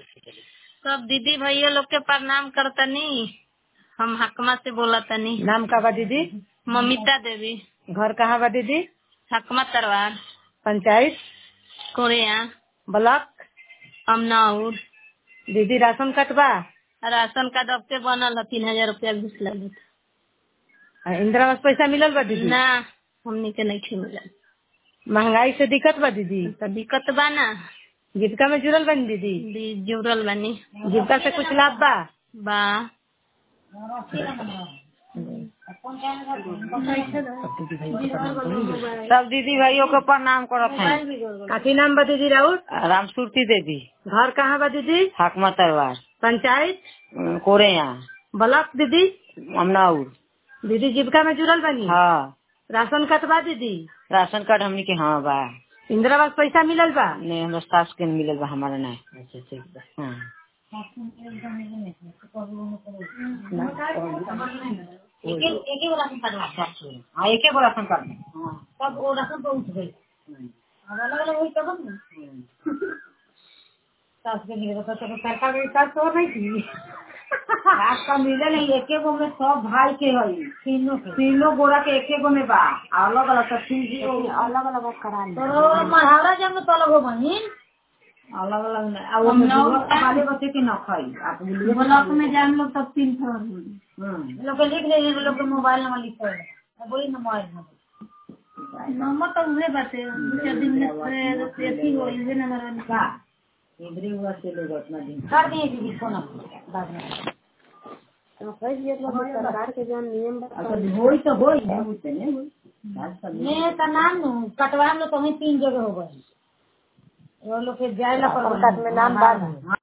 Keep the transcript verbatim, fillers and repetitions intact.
सब दीदी भैया लोग के प्रणाम करतनी। हम हकमा से बोला तनी। नाम का बा दीदी? ममिता देवी। घर कहाँ बा दीदी? हकमा तरवार। पंचायत? कोरिया। ब्लॉक? अमनाउर। दीदी राशन कार्ड बा? राशन कार्ड अब के बनल है, तीन हजार रूपया घुस लगे। इंदिरा आवास पैसा मिलल बा दीदी? ना, हमनी के नहीं मिलल। महंगाई से दिक्कत बा दीदी? तो दिक्कत बा ना। जीविका में जुड़ल बनी दीदी? दी जुड़ल बनी। जीविका से कुछ लाभ बा? बा सब दीदी भाइयों को प्रणाम करत हैं। काकी नाम बा दीदी राउत? रामसूरती देवी। घर कहाँ बा दीदी? हकमा तरवार। पंचायत? कोरिया। ब्लॉक दीदी? अमनाउर। दीदी जीविका में जुड़ल बनी? हाँ। राशन कार्ड बा दीदी? राशन कार्ड हमनी के हाँ बा। इंदिरा आवास पैसा मिलल बा? नहीं, हमरा सास के मिलल बा, हमारा नहीं। अच्छा ठीक बा। हाँ। एक एक गो राशन कार्ड हाँ एक गो राशन कार्ड सब वो राशन तो उठ गई। अब अलग अलग हुई तब ना सास के लिए तो सरकार के साथ तो नहीं थी। आपका मिले नहीं, एक एक गो में सब भाई के है, तीनों तीनों गोरा के एक एक गो में बा, अलग अलग सब चीज अलग अलग करा तो महावरा जब में तो अलग हो बनी अलग अलग वाले बच्चे के न खाई। आप ब्लॉक में जान लोग तब तीन लोग लिख ले, लोग के मोबाइल नंबर लिखा है, वही मोबाइल नंबर नंबर तो उहे बाते दो दिन में ऐसी हो इहे नंबर का इधर हुआ से लोग अपना दिन कर दिए कि फोन बाद में तो कह दिए लोग सरकार के जो नियम बता होई तो होई होते नहीं होई मैं का नाम नु कटवा लो तो तीन जगह हो गए वो लोग के जाए ला पर में नाम बाद